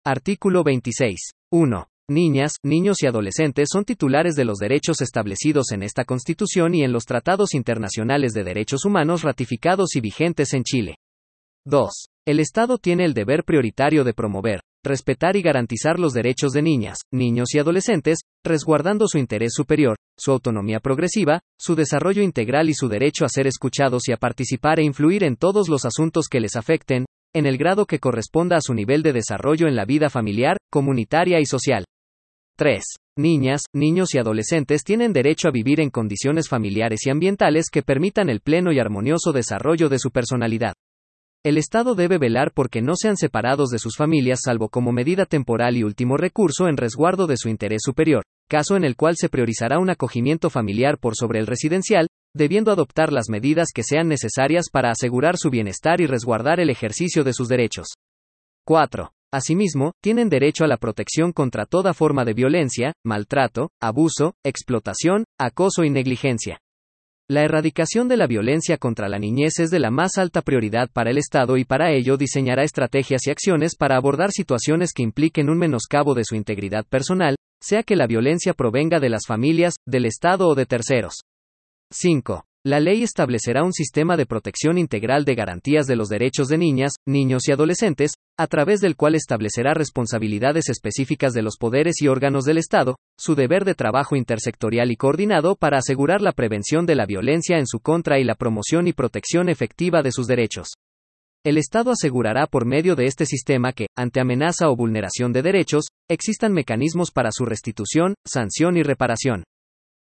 Artículo 26. 1. Niñas, niños y adolescentes son titulares de los derechos establecidos en esta Constitución y en los tratados internacionales de derechos humanos ratificados y vigentes en Chile. 2. El Estado tiene el deber prioritario de promover, respetar y garantizar los derechos de niñas, niños y adolescentes, resguardando su interés superior, su autonomía progresiva, su desarrollo integral y su derecho a ser escuchados y a participar e influir en todos los asuntos que les afecten, en el grado que corresponda a su nivel de desarrollo en la vida familiar, comunitaria y social. 3. Niñas, niños y adolescentes tienen derecho a vivir en condiciones familiares y ambientales que permitan el pleno y armonioso desarrollo de su personalidad. El Estado debe velar por que no sean separados de sus familias salvo como medida temporal y último recurso en resguardo de su interés superior, caso en el cual se priorizará un acogimiento familiar por sobre el residencial, debiendo adoptar las medidas que sean necesarias para asegurar su bienestar y resguardar el ejercicio de sus derechos. 4. Asimismo, tienen derecho a la protección contra toda forma de violencia, maltrato, abuso, explotación, acoso y negligencia. La erradicación de la violencia contra la niñez es de la más alta prioridad para el Estado y para ello diseñará estrategias y acciones para abordar situaciones que impliquen un menoscabo de su integridad personal, sea que la violencia provenga de las familias, del Estado o de terceros. 5. La ley establecerá un sistema de protección integral de garantías de los derechos de niñas, niños y adolescentes, a través del cual establecerá responsabilidades específicas de los poderes y órganos del Estado, su deber de trabajo intersectorial y coordinado para asegurar la prevención de la violencia en su contra y la promoción y protección efectiva de sus derechos. El Estado asegurará por medio de este sistema que, ante amenaza o vulneración de derechos, existan mecanismos para su restitución, sanción y reparación.